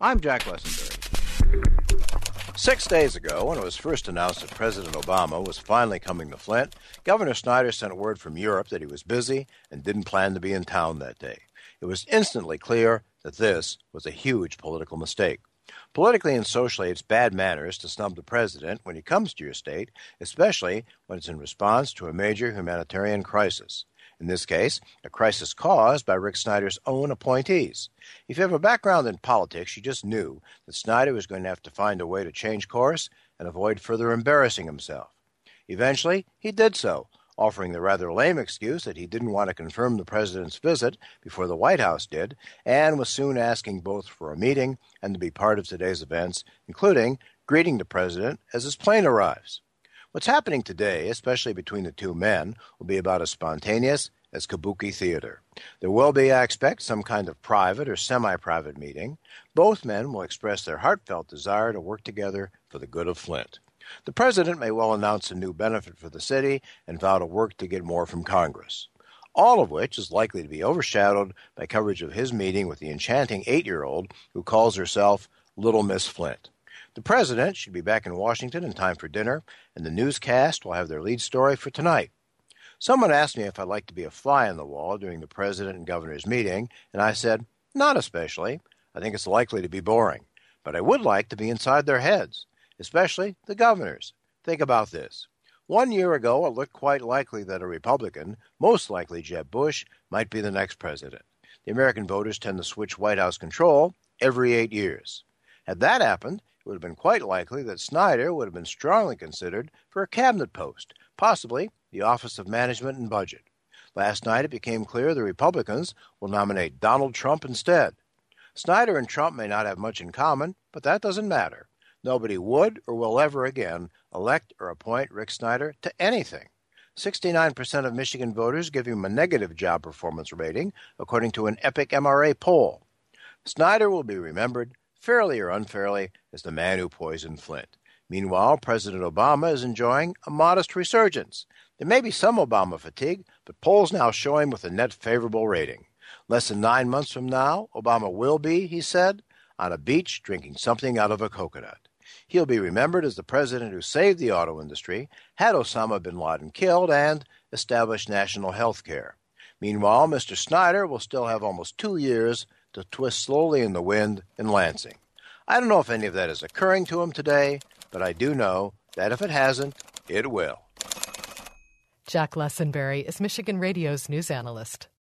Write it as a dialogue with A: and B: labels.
A: I'm Jack Lessenberry. 6 days ago, when it was first announced that President Obama was finally coming to Flint, Governor Snyder sent word from Europe that he was busy and didn't plan to be in town that day. It was instantly clear that this was a huge political mistake. Politically and socially, it's bad manners to snub the president when he comes to your state, especially when it's in response to a major humanitarian crisis. In this case, a crisis caused by Rick Snyder's own appointees. If you have a background in politics, you just knew that Snyder was going to have to find a way to change course and avoid further embarrassing himself. Eventually, he did so, offering the rather lame excuse that he didn't want to confirm the president's visit before the White House did, and was soon asking both for a meeting and to be part of today's events, including greeting the president as his plane arrives. What's happening today, especially between the two men, will be about as spontaneous as kabuki theater. There will be, I expect, some kind of private or semi-private meeting. Both men will express their heartfelt desire to work together for the good of Flint. The president may well announce a new benefit for the city and vow to work to get more from Congress, all of which is likely to be overshadowed by coverage of his meeting with the enchanting 8-year-old who calls herself Little Miss Flint. The president should be back in Washington in time for dinner, and the newscast will have their lead story for tonight. Someone asked me if I'd like to be a fly on the wall during the president and governor's meeting, and I said, not especially. I think it's likely to be boring. But I would like to be inside their heads, especially the governors. Think about this. 1 year ago, it looked quite likely that a Republican, most likely Jeb Bush, might be the next president. The American voters tend to switch White House control every 8 years. Had that happened, it would have been quite likely that Snyder would have been strongly considered for a cabinet post, possibly the Office of Management and Budget. Last night it became clear the Republicans will nominate Donald Trump instead. Snyder and Trump may not have much in common, but that doesn't matter. Nobody would or will ever again elect or appoint Rick Snyder to anything. 69% of Michigan voters give him a negative job performance rating, according to an Epic MRA poll. Snyder will be remembered, fairly or unfairly, as the man who poisoned Flint. Meanwhile, President Obama is enjoying a modest resurgence. There may be some Obama fatigue, but polls now show him with a net favorable rating. Less than 9 months from now, Obama will be, he said, on a beach drinking something out of a coconut. He'll be remembered as the president who saved the auto industry, had Osama bin Laden killed, and established national health care. Meanwhile, Mr. Snyder will still have almost 2 years to twist slowly in the wind in Lansing. I don't know if any of that is occurring to him today, but I do know that if it hasn't, it will.
B: Jack Lessenberry is Michigan Radio's news analyst.